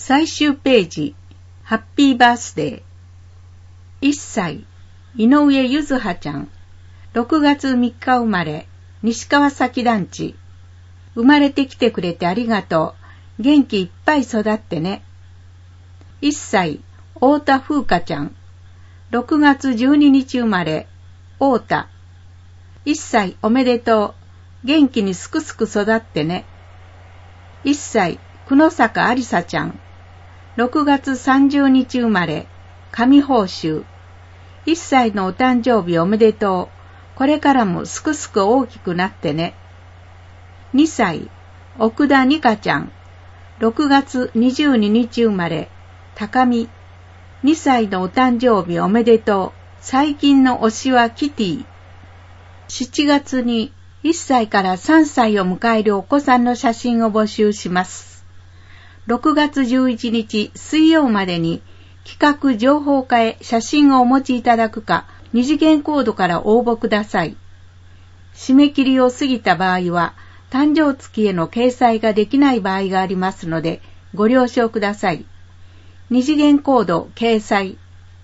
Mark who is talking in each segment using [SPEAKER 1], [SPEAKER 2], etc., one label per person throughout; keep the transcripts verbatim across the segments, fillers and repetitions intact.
[SPEAKER 1] 最終ページ、ハッピーバースデー。いっさい、井上ゆずはちゃん。ろくがつみっか生まれ、西川崎団地。生まれてきてくれてありがとう。元気いっぱい育ってね。いっさい、太田風花ちゃん。ろくがつじゅうににち生まれ、太田。いっさいおめでとう。元気にすくすく育ってね。いっさい、久野坂ありさちゃん。ろくがつさんじゅうにち生まれ、上宝州。いっさいのお誕生日おめでとう。これからもすくすく大きくなってね。にさい、奥田にかちゃん。ろくがつにじゅうににち生まれ、高見。にさいのお誕生日おめでとう。最近の推しはキティ。しちがつにいっさいからさんさいを迎えるお子さんの写真を募集します。ろくがつじゅういちにち水曜までに企画情報課へ写真をお持ちいただくか、二次元コードから応募ください。締め切りを過ぎた場合は、誕生月への掲載ができない場合がありますので、ご了承ください。二次元コード掲載。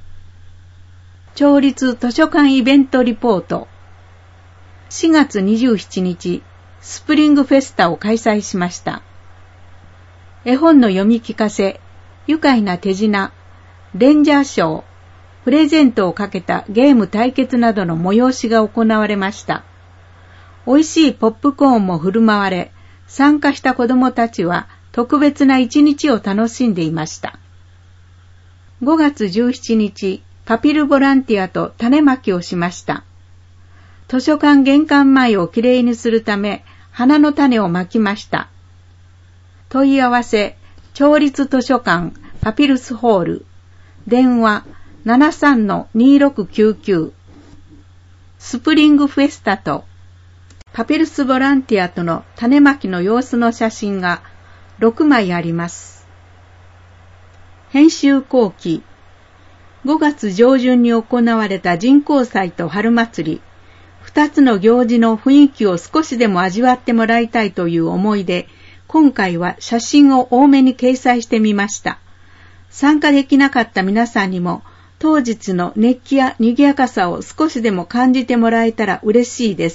[SPEAKER 1] 町立図書館イベントリポート。しがつにじゅうしちにち、スプリングフェスタを開催しました。絵本の読み聞かせ、愉快な手品、レンジャーショー、プレゼントをかけたゲーム対決などの催しが行われました。美味しいポップコーンも振る舞われ、参加した子どもたちは特別な一日を楽しんでいました。ごがつじゅうしちにち、パピルボランティアと種まきをしました。図書館玄関前をきれいにするため、花の種をまきました。問い合わせ、町立図書館パピルスホール、電話 ななさんのにろくきゅうきゅう。スプリングフェスタとパピルスボランティアとの種まきの様子の写真がろくまいあります。編集後期。ごがつ上旬に行われた人工祭と春祭り、二つの行事の雰囲気を少しでも味わってもらいたいという思いで、今回は写真を多めに掲載してみました。参加できなかった皆さんにも、当日の熱気や賑やかさを少しでも感じてもらえたら嬉しいです。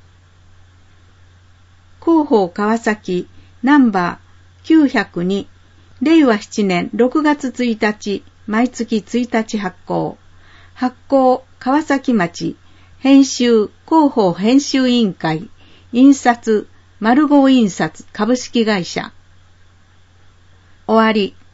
[SPEAKER 1] 広報川崎ナンバーきゅうひゃくに、れいわしちねんろくがつついたち、毎月ついたち発行。発行川崎町、編集広報編集委員会、印刷マルゴー印刷株式会社。終わり。